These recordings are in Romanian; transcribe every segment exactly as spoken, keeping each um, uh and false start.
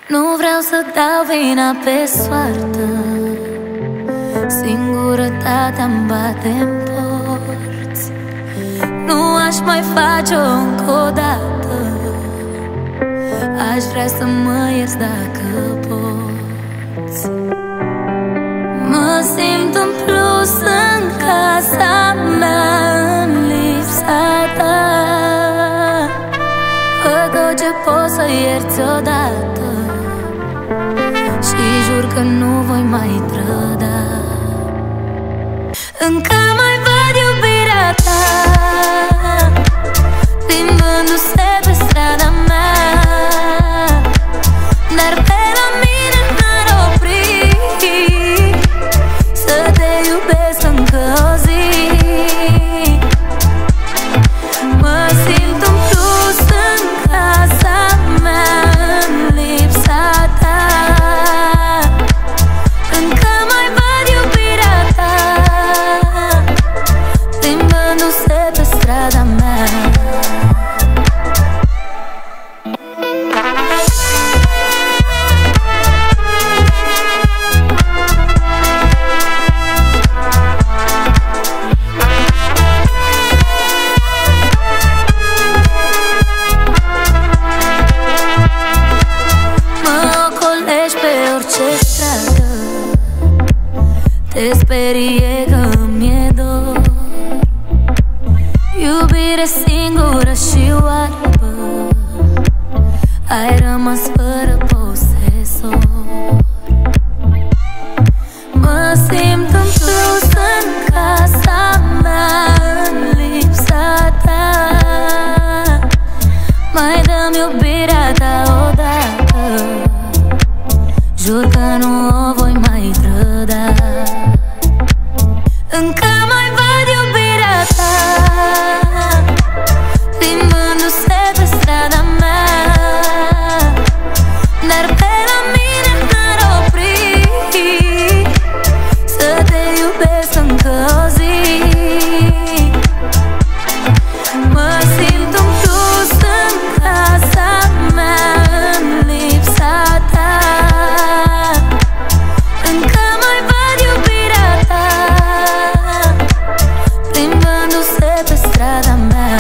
Nu vreau să dau vina pe soartă, singurătatea-mi bate-n porți. Nu aș mai face-o încă o dată, aș vrea să mă ierți dacă poți. Mă simt în plus în casa mea, în lipsa ta. Fă tot ce poți să ierți odată și jur că nu voi mai trăda. Încă mai văd iubirea ta plimbându-se pe strada mea, dar pe la mine n-ar opri să te iubesc încă o zi. Mă simt un plus în casa mea, în lipsa ta. Încă mai văd iubirea ta plimbându-se pe strada mea. Te sperie că mi-e dor, iubire singură și oarbă, ai rămas fără posesor. Mă simt în plus în casa mea, în lipsa ta. Mai dă-mi iubirea ta odată, jur că nu o voi mai trăda. Încă mai văd iubirea ta plimbându-se pe strada mea, dar pe la mine n-ar opri să te iubesc încă o zi. Mă simt un plus în casa mea, în lipsa ta. Încă mai văd iubirea ta plimbându-se pe strada mea.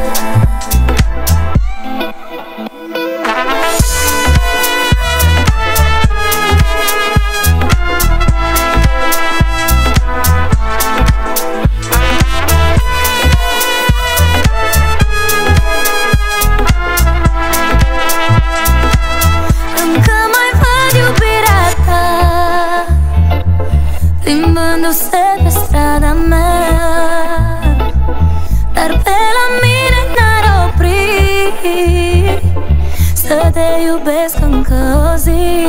Încă mai văd iubirea ta plimbându-se pe strada mea, dar pe la mine n-ar opri să te iubesc încă o zi.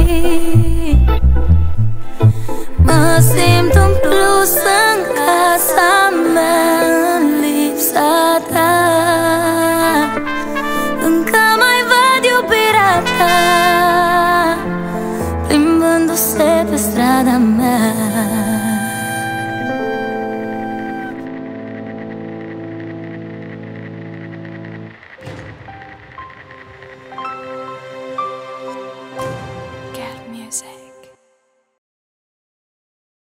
Mă simt un plus în casa mea,